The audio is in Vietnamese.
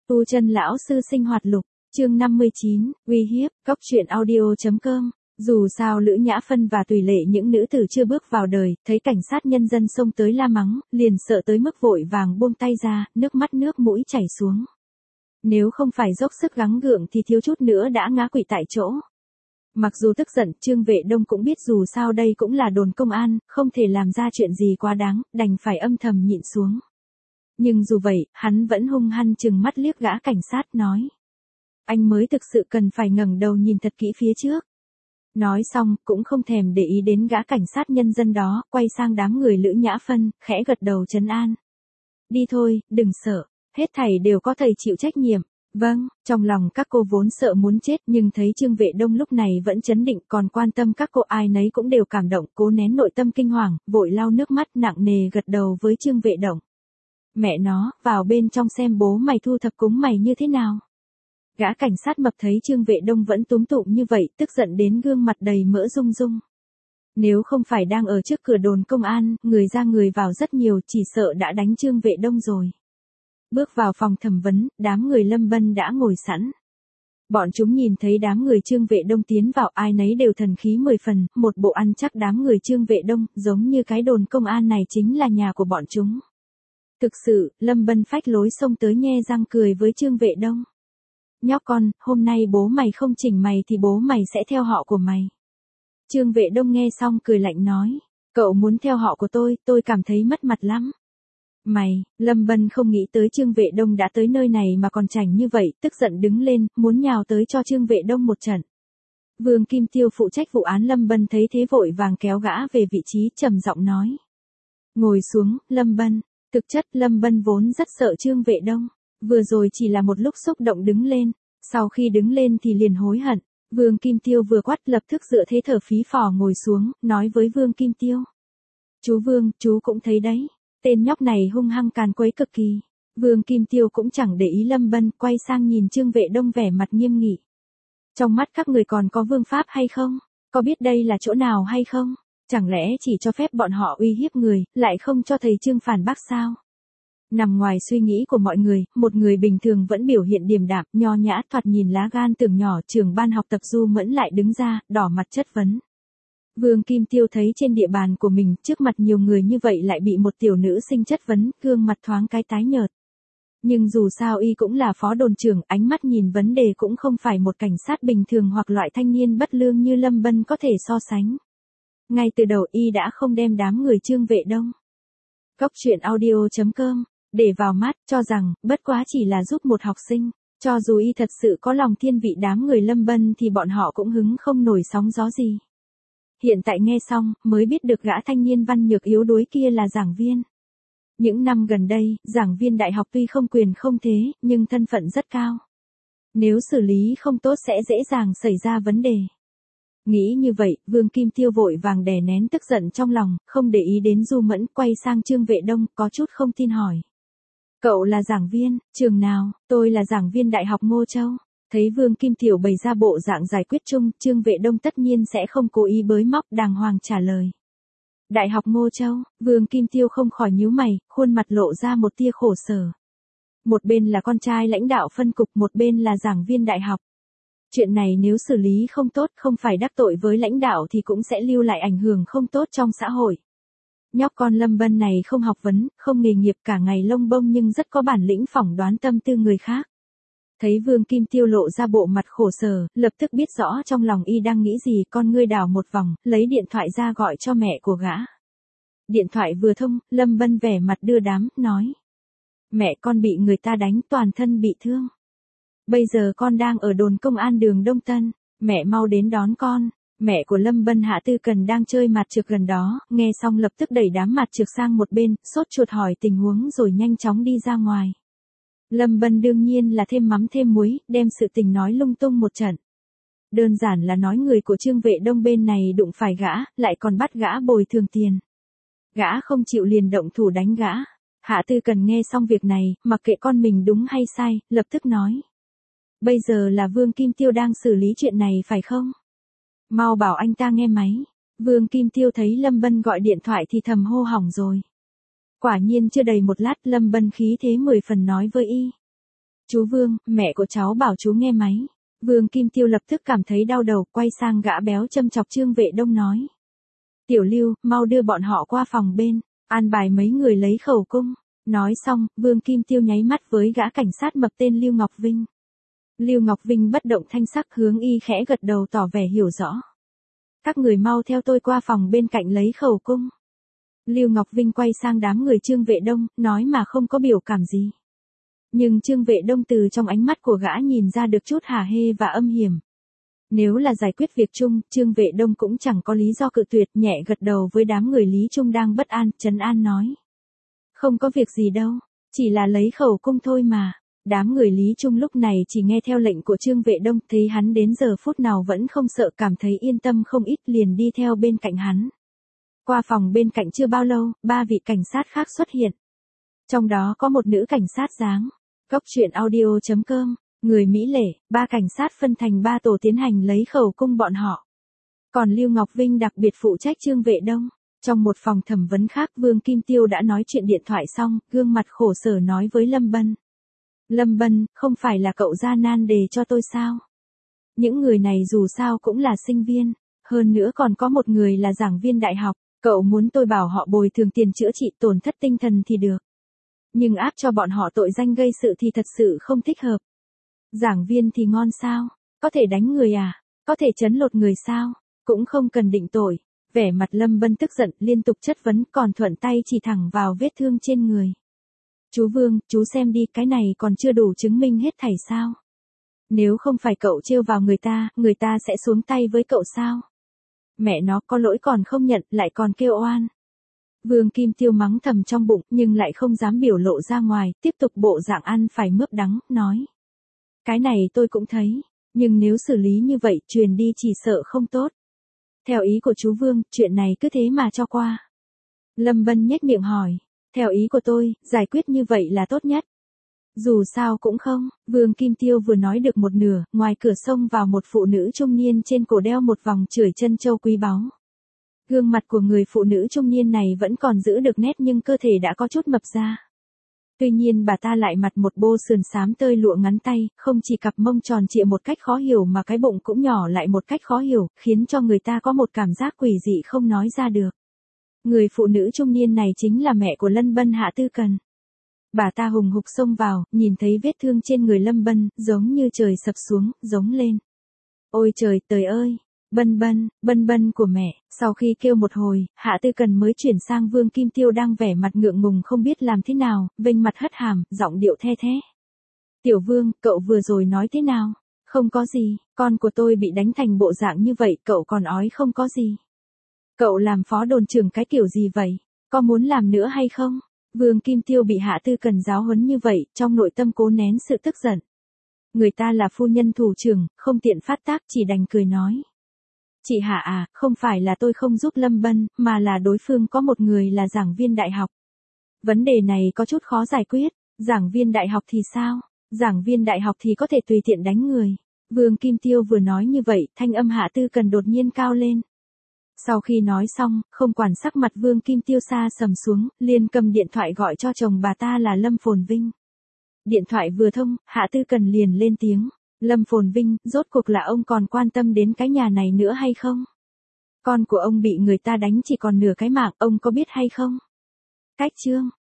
Tu Chân lão sư sinh hoạt lục, chương 59, uy hiếp, cóc truyện audio.com. Dù sao Lữ Nhã Phân và Tùy Lệ những nữ tử chưa bước vào đời, thấy cảnh sát nhân dân xông tới la mắng, liền sợ tới mức vội vàng buông tay ra, nước mắt nước mũi chảy xuống. Nếu không phải dốc sức gắng gượng thì thiếu chút nữa đã ngã quỵ tại chỗ. Mặc dù tức giận, Trương Vệ Đông cũng biết dù sao đây cũng là đồn công an, không thể làm ra chuyện gì quá đáng, đành phải âm thầm nhịn xuống. Nhưng dù vậy, hắn vẫn hung hăng chừng mắt liếc gã cảnh sát nói. Anh mới thực sự cần phải ngẩng đầu nhìn thật kỹ phía trước. Nói xong, cũng không thèm để ý đến gã cảnh sát nhân dân đó, quay sang đám người Lữ Nhã Phân, khẽ gật đầu trấn an. Đi thôi, đừng sợ, hết thảy đều có thầy chịu trách nhiệm. Vâng, trong lòng các cô vốn sợ muốn chết nhưng thấy Trương Vệ Đông lúc này vẫn trấn định còn quan tâm các cô ai nấy cũng đều cảm động cố nén nội tâm kinh hoàng, vội lau nước mắt nặng nề gật đầu với Trương Vệ Đông. Mẹ nó, vào bên trong xem bố mày thu thập cúng mày như thế nào. Gã cảnh sát mập thấy Trương Vệ Đông vẫn túm tụm như vậy, tức giận đến gương mặt đầy mỡ rung rung. Nếu không phải đang ở trước cửa đồn công an, người ra người vào rất nhiều, chỉ sợ đã đánh Trương Vệ Đông rồi. Bước vào phòng thẩm vấn, đám người Lâm Bân đã ngồi sẵn. Bọn chúng nhìn thấy đám người Trương Vệ Đông tiến vào ai nấy đều thần khí 10 phần, một bộ ăn chắc đám người Trương Vệ Đông, giống như cái đồn công an này chính là nhà của bọn chúng. Thực sự, Lâm Bân phách lối xông tới nhe răng cười với Trương Vệ Đông. Nhóc con, hôm nay bố mày không chỉnh mày thì bố mày sẽ theo họ của mày. Trương Vệ Đông nghe xong cười lạnh nói. Cậu muốn theo họ của tôi cảm thấy mất mặt lắm. Mày, Lâm Bân không nghĩ tới Trương Vệ Đông đã tới nơi này mà còn chảnh như vậy, tức giận đứng lên, muốn nhào tới cho Trương Vệ Đông một trận. Vương Kim Tiêu phụ trách vụ án Lâm Bân thấy thế vội vàng kéo gã về vị trí trầm giọng nói. Ngồi xuống, Lâm Bân. Thực chất Lâm Bân vốn rất sợ Trương Vệ Đông. Vừa rồi chỉ là một lúc xúc động đứng lên. Sau khi đứng lên thì liền hối hận. Vương Kim Tiêu vừa quát lập tức dựa thế thở phí phò ngồi xuống, nói với Vương Kim Tiêu. Chú Vương, chú cũng thấy đấy. Tên nhóc này hung hăng càn quấy cực kỳ. Vương Kim Tiêu cũng chẳng để ý Lâm Bân, quay sang nhìn Trương Vệ Đông vẻ mặt nghiêm nghị. Trong mắt các người còn có vương pháp hay không? Có biết đây là chỗ nào hay không? Chẳng lẽ chỉ cho phép bọn họ uy hiếp người, lại không cho thầy Trương phản bác sao? Nằm ngoài suy nghĩ của mọi người, một người bình thường vẫn biểu hiện điềm đạm, nho nhã, thoạt nhìn lá gan tưởng nhỏ, trưởng ban học tập Du Mẫn lại đứng ra, đỏ mặt chất vấn. Vương Kim Tiêu thấy trên địa bàn của mình, trước mặt nhiều người như vậy lại bị một tiểu nữ sinh chất vấn, gương mặt thoáng cái tái nhợt. Nhưng dù sao y cũng là phó đồn trưởng, ánh mắt nhìn vấn đề cũng không phải một cảnh sát bình thường hoặc loại thanh niên bất lương như Lâm Bân có thể so sánh. Ngay từ đầu y đã không đem đám người Trương Vệ Đông. Cóc truyện audio.com, để vào mắt, cho rằng, bất quá chỉ là giúp một học sinh. Cho dù y thật sự có lòng thiên vị đám người Lâm Bân thì bọn họ cũng hứng không nổi sóng gió gì. Hiện tại nghe xong, mới biết được gã thanh niên văn nhược yếu đuối kia là giảng viên. Những năm gần đây, giảng viên đại học tuy không quyền không thế, nhưng thân phận rất cao. Nếu xử lý không tốt sẽ dễ dàng xảy ra vấn đề. Nghĩ như vậy, Vương Kim Tiêu vội vàng đè nén tức giận trong lòng, không để ý đến Du Mẫn, quay sang Trương Vệ Đông, có chút không tin hỏi. Cậu là giảng viên, trường nào? Tôi là giảng viên Đại học Ngô Châu. Thấy Vương Kim Tiêu bày ra bộ dạng giải quyết chung, Trương Vệ Đông tất nhiên sẽ không cố ý bới móc, đàng hoàng trả lời. Đại học Ngô Châu, Vương Kim Tiêu không khỏi nhíu mày, khuôn mặt lộ ra một tia khổ sở. Một bên là con trai lãnh đạo phân cục, một bên là giảng viên đại học. Chuyện này nếu xử lý không tốt, không phải đắc tội với lãnh đạo thì cũng sẽ lưu lại ảnh hưởng không tốt trong xã hội. Nhóc con Lâm Bân này không học vấn, không nghề nghiệp, cả ngày lông bông nhưng rất có bản lĩnh phỏng đoán tâm tư người khác. Thấy Vương Kim Tiêu lộ ra bộ mặt khổ sở, lập tức biết rõ trong lòng y đang nghĩ gì, con ngươi đảo một vòng, lấy điện thoại ra gọi cho mẹ của gã. Điện thoại vừa thông, Lâm Bân vẻ mặt đưa đám, nói. Mẹ con bị người ta đánh, toàn thân bị thương. Bây giờ con đang ở đồn công an đường Đông Tân, mẹ mau đến đón con. Mẹ của Lâm Bân Hạ Tư Cần đang chơi mặt trược gần đó, nghe xong lập tức đẩy đám mặt trược sang một bên, sốt ruột hỏi tình huống rồi nhanh chóng đi ra ngoài. Lâm Bân đương nhiên là thêm mắm thêm muối, đem sự tình nói lung tung một trận. Đơn giản là nói người của Trương Vệ Đông bên này đụng phải gã, lại còn bắt gã bồi thường tiền. Gã không chịu liền động thủ đánh gã. Hạ Tư Cần nghe xong việc này, mặc kệ con mình đúng hay sai, lập tức nói. Bây giờ là Vương Kim Tiêu đang xử lý chuyện này phải không? Mau bảo anh ta nghe máy. Vương Kim Tiêu thấy Lâm Bân gọi điện thoại thì thầm hô hỏng rồi. Quả nhiên chưa đầy một lát Lâm Bân khí thế 10 phần nói với y. Chú Vương, mẹ của cháu bảo chú nghe máy. Vương Kim Tiêu lập tức cảm thấy đau đầu, quay sang gã béo châm chọc Trương Vệ Đông nói. Tiểu Lưu, mau đưa bọn họ qua phòng bên, an bài mấy người lấy khẩu cung. Nói xong, Vương Kim Tiêu nháy mắt với gã cảnh sát mập tên Lưu Ngọc Vinh. Lưu Ngọc Vinh bất động thanh sắc hướng y khẽ gật đầu tỏ vẻ hiểu rõ. Các người mau theo tôi qua phòng bên cạnh lấy khẩu cung. Lưu Ngọc Vinh quay sang đám người Trương Vệ Đông, nói mà không có biểu cảm gì. Nhưng Trương Vệ Đông từ trong ánh mắt của gã nhìn ra được chút hả hê và âm hiểm. Nếu là giải quyết việc chung, Trương Vệ Đông cũng chẳng có lý do cự tuyệt, nhẹ gật đầu với đám người Lý Trung đang bất an, trấn an nói. Không có việc gì đâu, chỉ là lấy khẩu cung thôi mà. Đám người Lý Trung lúc này chỉ nghe theo lệnh của Trương Vệ Đông, thấy hắn đến giờ phút nào vẫn không sợ, cảm thấy yên tâm không ít, liền đi theo bên cạnh hắn. Qua phòng bên cạnh chưa bao lâu, 3 vị cảnh sát khác xuất hiện. Trong đó có một nữ cảnh sát dáng. Góc truyện audio.com, người Mỹ lệ, 3 cảnh sát phân thành 3 tổ tiến hành lấy khẩu cung bọn họ. Còn Lưu Ngọc Vinh đặc biệt phụ trách Trương Vệ Đông. Trong một phòng thẩm vấn khác, Vương Kim Tiêu đã nói chuyện điện thoại xong, gương mặt khổ sở nói với Lâm Bân. Lâm Bân, không phải là cậu ra nan đề cho tôi sao? Những người này dù sao cũng là sinh viên, hơn nữa còn có một người là giảng viên đại học, cậu muốn tôi bảo họ bồi thường tiền chữa trị tổn thất tinh thần thì được. Nhưng áp cho bọn họ tội danh gây sự thì thật sự không thích hợp. Giảng viên thì ngon sao? Có thể đánh người à? Có thể trấn lột người sao? Cũng không cần định tội. Vẻ mặt Lâm Bân tức giận, liên tục chất vấn, còn thuận tay chỉ thẳng vào vết thương trên người. Chú Vương, chú xem đi, cái này còn chưa đủ chứng minh hết thảy sao? Nếu không phải cậu trêu vào người ta sẽ xuống tay với cậu sao? Mẹ nó có lỗi còn không nhận, lại còn kêu oan. Vương Kim Tiêu mắng thầm trong bụng, nhưng lại không dám biểu lộ ra ngoài, tiếp tục bộ dạng ăn phải mướp đắng, nói. Cái này tôi cũng thấy, nhưng nếu xử lý như vậy, truyền đi chỉ sợ không tốt. Theo ý của chú Vương, chuyện này cứ thế mà cho qua. Lâm Bân nhếch miệng hỏi. Theo ý của tôi, giải quyết như vậy là tốt nhất. Dù sao cũng không, Vương Kim Tiêu vừa nói được một nửa, ngoài cửa xông vào một phụ nữ trung niên trên cổ đeo một vòng chưởi chân châu quý báu. Gương mặt của người phụ nữ trung niên này vẫn còn giữ được nét nhưng cơ thể đã có chút mập ra. Tuy nhiên bà ta lại mặc một bộ sườn xám tơi lụa ngắn tay, không chỉ cặp mông tròn trịa một cách khó hiểu mà cái bụng cũng nhỏ lại một cách khó hiểu, khiến cho người ta có một cảm giác quỷ dị không nói ra được. Người phụ nữ trung niên này chính là mẹ của Lân Bân Hạ Tư Cần. Bà ta hùng hục xông vào, nhìn thấy vết thương trên người Lâm Bân, giống như trời sập xuống, giống lên. Ôi trời trời ơi! Bân bân của mẹ. Sau khi kêu một hồi, Hạ Tư Cần mới chuyển sang Vương Kim Tiêu đang vẻ mặt ngượng ngùng không biết làm thế nào, vênh mặt hất hàm, giọng điệu the thé. Tiểu Vương, cậu vừa rồi nói thế nào? Không có gì, con của tôi bị đánh thành bộ dạng như vậy, cậu còn ói không có gì. Cậu làm phó đồn trưởng cái kiểu gì vậy? Có muốn làm nữa hay không? Vương Kim Tiêu bị Hạ Tư Cần giáo huấn như vậy, trong nội tâm cố nén sự tức giận. Người ta là phu nhân thủ trưởng, không tiện phát tác, chỉ đành cười nói. Chị Hạ à, không phải là tôi không giúp Lâm Bân, mà là đối phương có một người là giảng viên đại học. Vấn đề này có chút khó giải quyết. Giảng viên đại học thì sao? Giảng viên đại học thì có thể tùy tiện đánh người. Vương Kim Tiêu vừa nói như vậy, thanh âm Hạ Tư Cần đột nhiên cao lên. Sau khi nói xong, không quản sắc mặt Vương Kim Tiêu xa sầm xuống, liền cầm điện thoại gọi cho chồng bà ta là Lâm Phồn Vinh. Điện thoại vừa thông, Hạ Tư Cần liền lên tiếng. Lâm Phồn Vinh, rốt cuộc là ông còn quan tâm đến cái nhà này nữa hay không? Con của ông bị người ta đánh chỉ còn nửa cái mạng, ông có biết hay không? Cách chương.